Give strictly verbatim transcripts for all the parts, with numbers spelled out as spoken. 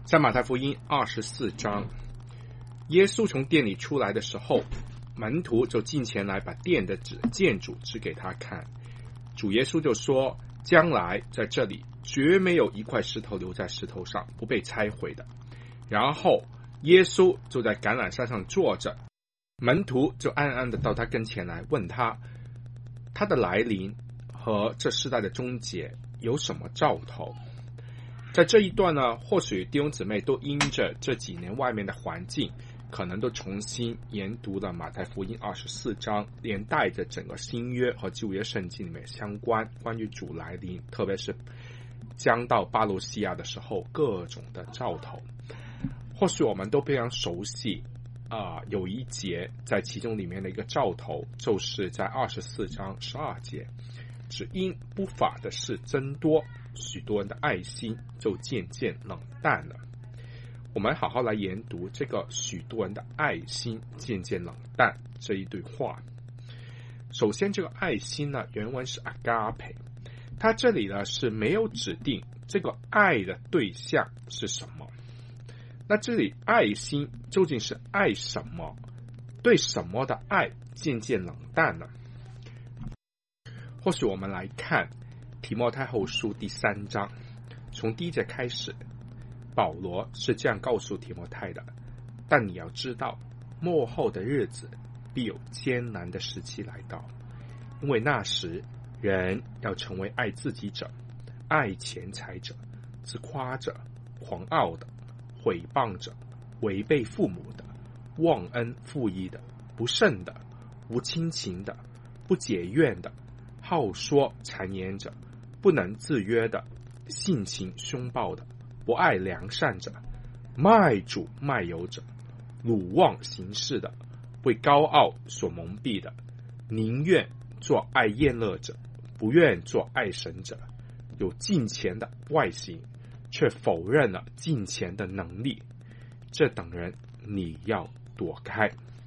在马太福音二十四章，耶稣从店里出来的时候，门徒就进前来把店的指建筑指给他看。主耶稣就说，将来在这里绝没有一块石头留在石头上不被拆毁的。然后耶稣就在橄榄山上坐着，门徒就暗暗的到他跟前来问他，他的来临和这世代的终结有什么兆头。在这一段呢，或许弟兄姊妹都因着这几年外面的环境，可能都重新研读了马太福音二十四章，连带着整个新约和旧约圣经里面相关关于主来临，特别是将到巴路西亚的时候各种的兆头。或许我们都非常熟悉啊、呃，有一节在其中里面的一个兆头，就是在二十四章十二节，只因不法的事增多，许多人的爱心就渐渐冷淡了。我们好好来研读这个许多人的爱心渐渐冷淡这一对话。首先，这个爱心呢，原文是 agape， 它这里呢是没有指定这个爱的对象是什么。那这里爱心究竟是爱什么？对什么的爱渐渐冷淡呢？或许我们来看提摩太后书第三章，从第一节开始，保罗是这样告诉提摩太的：但你要知道，末后的日子必有艰难的时期来到，因为那时人要成为爱自己者、爱钱财者、自夸者、狂傲的、毁谤者、违背父母的、忘恩负义的、不圣的、无亲情的、不解怨的、好说谗言者、不能自约的、性情凶暴的、不爱良善者、卖主卖友者、鲁妄行事的、为高傲所蒙蔽的、宁愿做爱宴乐者，不愿做爱神者，有敬虔的外形，却否认了敬虔的能力，这等人你要躲开。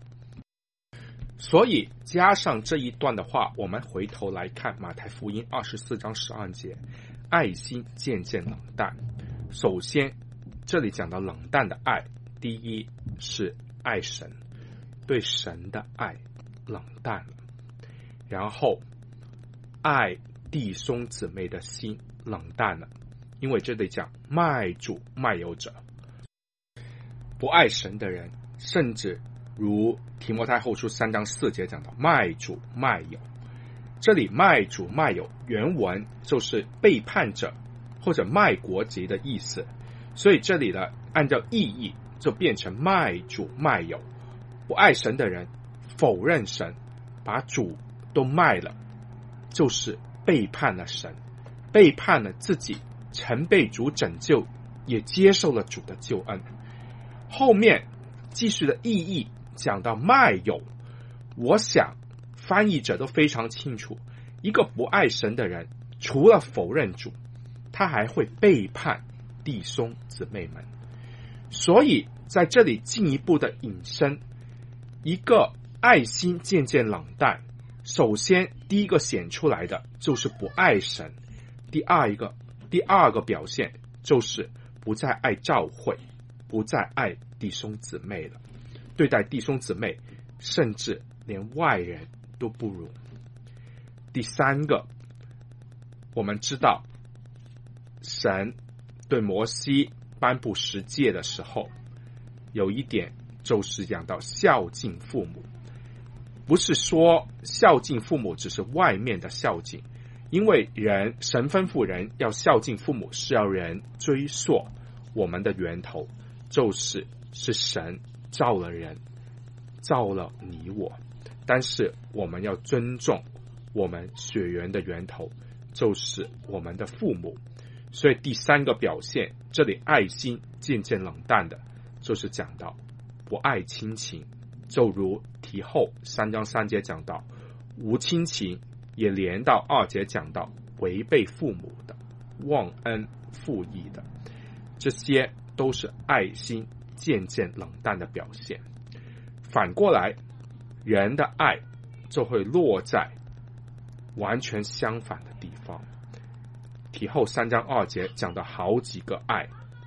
所以加上这一段的话，我们回头来看马太福音二十四章十二节，爱心渐渐冷淡。首先这里讲到冷淡的爱，第一是爱神，对神的爱冷淡了，然后爱弟兄姊妹的心冷淡了，因为这里讲卖主卖友者，不爱神的人，甚至如提摩太后书三章四节讲到卖主卖友。这里卖主卖友原文就是背叛者或者卖国籍的意思，所以这里呢按照意义就变成卖主卖友。不爱神的人否认神，把主都卖了，就是背叛了神，背叛了自己曾被主拯救，也接受了主的救恩。后面继续的意义讲到卖友，我想翻译者都非常清楚，一个不爱神的人，除了否认主，他还会背叛弟兄姊妹们。所以在这里进一步的引申，一个爱心渐渐冷淡，首先第一个显出来的就是不爱神，第二一个第二个表现就是不再爱教会，不再爱弟兄姊妹了，对待弟兄姊妹甚至连外人都不如。第三个，我们知道神对摩西颁布十诫的时候，有一点就是讲到孝敬父母，不是说孝敬父母只是外面的孝敬，因为人神吩咐人要孝敬父母，是要人追溯我们的源头，就是是神造了人，造了你我，但是我们要尊重我们血缘的源头，就是我们的父母。所以第三个表现，这里爱心渐渐冷淡的，就是讲到不爱亲情，就如提后三章三节讲到无亲情，也连到二节讲到违背父母的、忘恩负义的，这些都是爱心渐渐冷淡的表现。反过来，人的爱就会落在完全相反的地方。提后三章二节讲到好几个爱，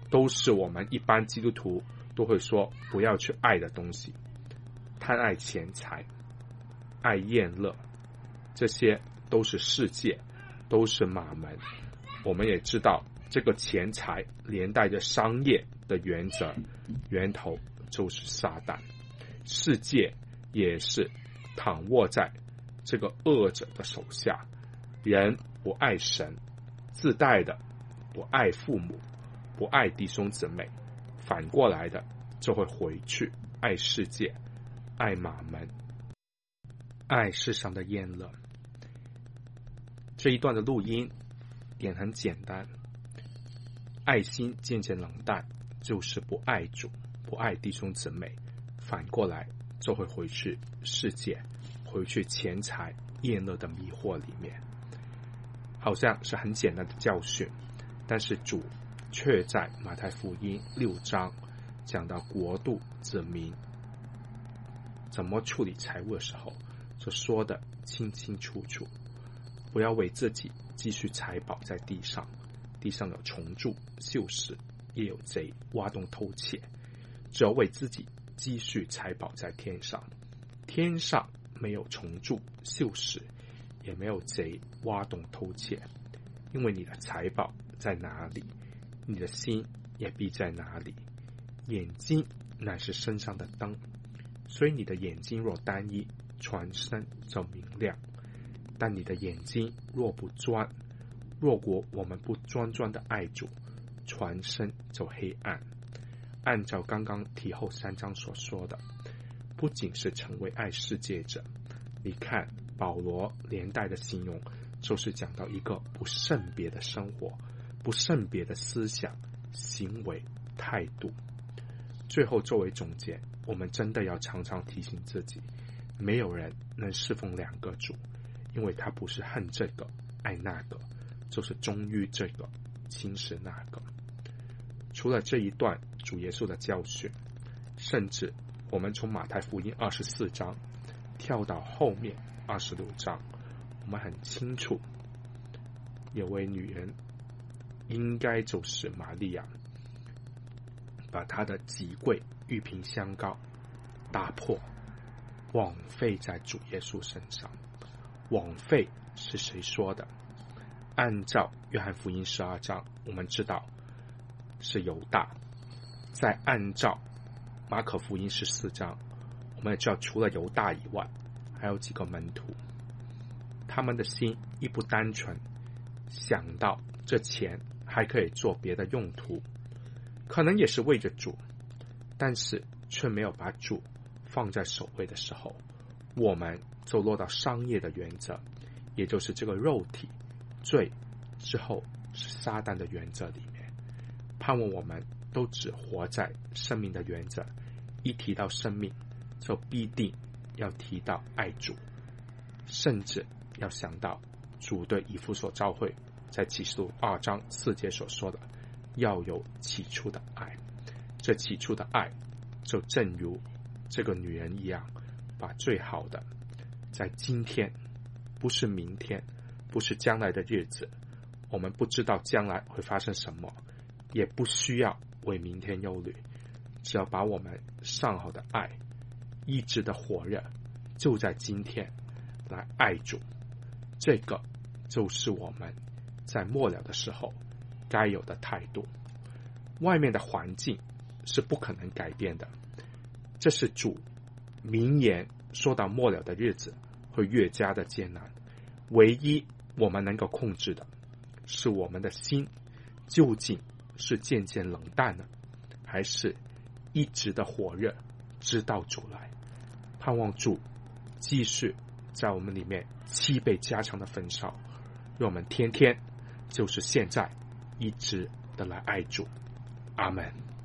都是我们一般基督徒都会说不要去爱的东西，贪爱钱财，爱宴乐，这些都是世界，都是马门。我们也知道这个钱财连带着商业的原则，源头就是撒旦。世界也是躺卧在这个恶者的手下，人不爱神，自带的不爱父母，不爱弟兄姊妹，反过来的就会回去爱世界，爱马门，爱世上的宴乐。这一段的录音点很简单，爱心渐渐冷淡，就是不爱主，不爱弟兄姊妹，反过来就会回去世界，回去钱财宴乐的迷惑里面。好像是很简单的教训，但是主却在马太福音六章讲到国度子民怎么处理财物的时候，就说的清清楚楚，不要为自己积蓄财宝在地上，地上有虫蛀锈蚀，也有贼挖洞偷窃，只要为自己积蓄财宝在天上，天上没有虫蛀锈蚀，也没有贼挖洞偷窃。因为你的财宝在哪里，你的心也必在哪里。眼睛乃是身上的灯，所以你的眼睛若单一，全身就明亮；但你的眼睛若不专，若果我们不专专的爱主，全身就黑暗。按照刚刚提后三章所说的，不仅是成为爱世界者，你看保罗连带的形容，就是讲到一个不圣别的生活，不圣别的思想、行为、态度。最后作为总结，我们真的要常常提醒自己，没有人能侍奉两个主，因为他不是恨这个爱那个，就是忠于这个轻视那个。除了这一段主耶稣的教训，甚至我们从马太福音二十四章跳到后面二十六章，我们很清楚有位女人，应该就是玛利亚，把她的几柜玉瓶香膏打破，枉费在主耶稣身上。枉费是谁说的？按照约翰福音十二章，我们知道是犹大。再按照马可福音十四章，我们也知道除了犹大以外，还有几个门徒，他们的心一不单纯，想到这钱还可以做别的用途，可能也是为着主，但是却没有把主放在首位的时候，我们就落到商业的原则，也就是这个肉体罪之后是撒旦的原则里面。盼望我们都只活在生命的原则，一提到生命就必定要提到爱主，甚至要想到主对以弗所教会在启示录二章四节所说的，要有起初的爱。这起初的爱就正如这个女人一样，把最好的在今天，不是明天，不是将来的日子，我们不知道将来会发生什么，也不需要为明天忧虑，只要把我们上好的爱一直的火热就在今天来爱主，这个就是我们在末了的时候该有的态度。外面的环境是不可能改变的，这是主明言说到末了的日子会越加的艰难，唯一我们能够控制的是我们的心究竟是渐渐冷淡呢，还是一直的火热直到主来。盼望主继续在我们里面七倍加强的焚烧，让我们天天就是现在一直的来爱主。阿们。